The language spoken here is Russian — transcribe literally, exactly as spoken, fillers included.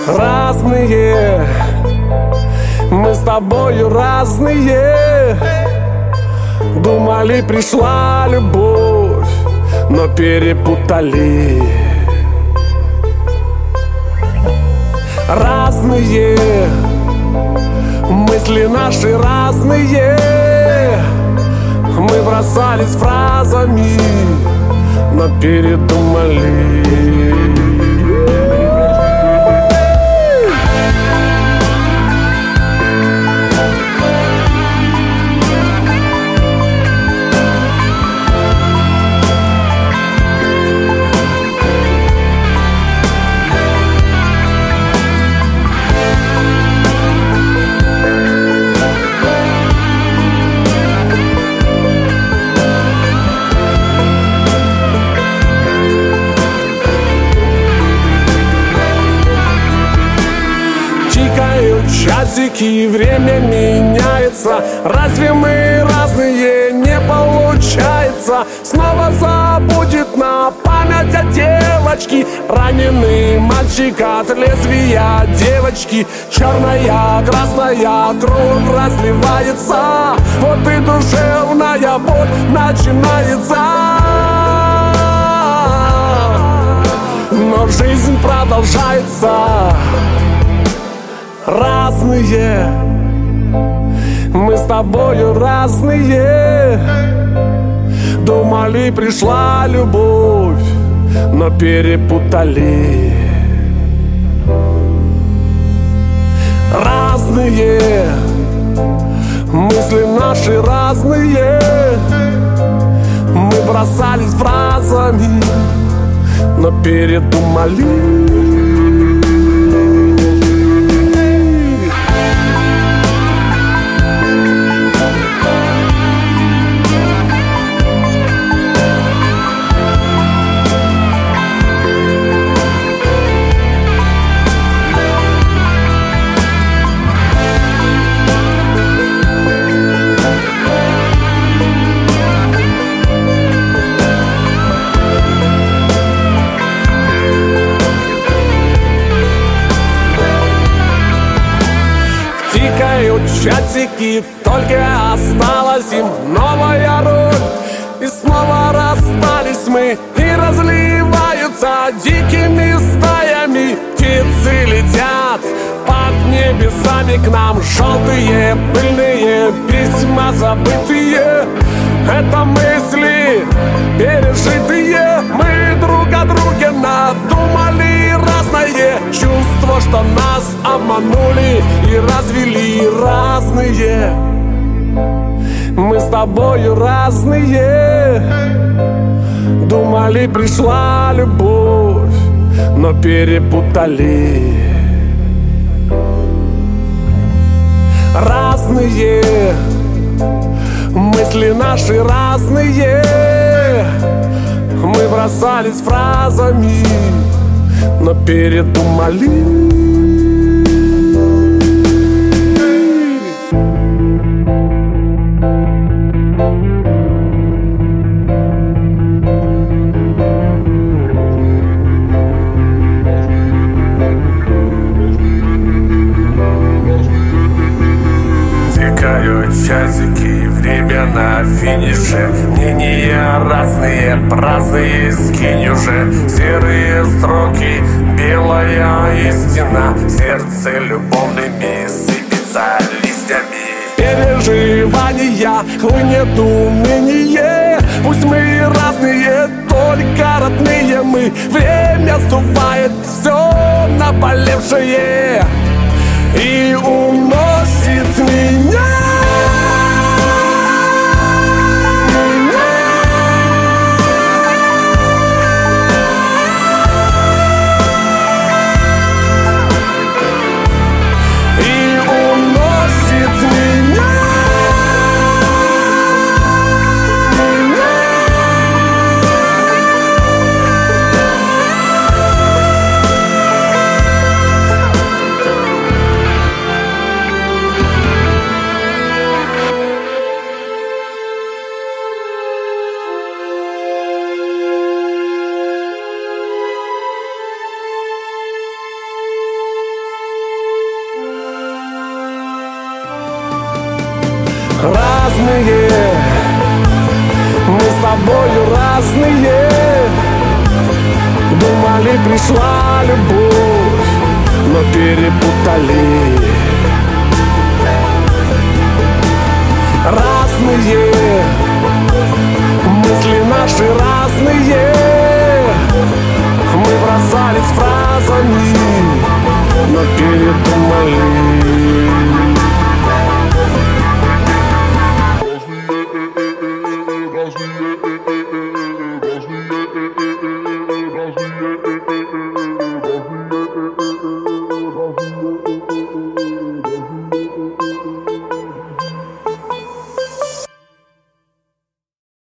Разные, мы с тобою разные. Думали, пришла любовь, но перепутали. Разные, мысли наши разные. Мы бросались фразами, но передумали. Часики, время меняется. Разве мы разные? Не получается. Снова забудет на память о девочке. Раненый мальчик от лезвия девочки. Черная, красная кровь разливается. Вот и душевная боль начинается. Но жизнь продолжается. Разные, мы с тобою разные. Думали, пришла любовь, но перепутали. Разные, мысли наши разные. Мы бросались фразами, но передумали. Часики, только осталась им новая роль. И снова расстались мы, и разливаются дикими стаями. Птицы летят под небесами к нам. Желтые, пыльные, письма забытые. Это мысли пережитые. Мы друг о друге надумали разное. Чувство, что нас обманули и развели. Разные, мы с тобою разные. Думали, пришла любовь, но перепутали. Разные, мысли наши разные. Мы бросались фразами, но передумали. Часики, время на финише. Мнения разные, праздные, скинь уже. Серые строки, белая истина. Сердце любовными сыпется листьями. Переживания, хлынет уныние. Пусть мы разные, только родные мы. Время сдувает все наболевшее и уносит меня. тобою разные. Думали, пришла любовь, но перепутали.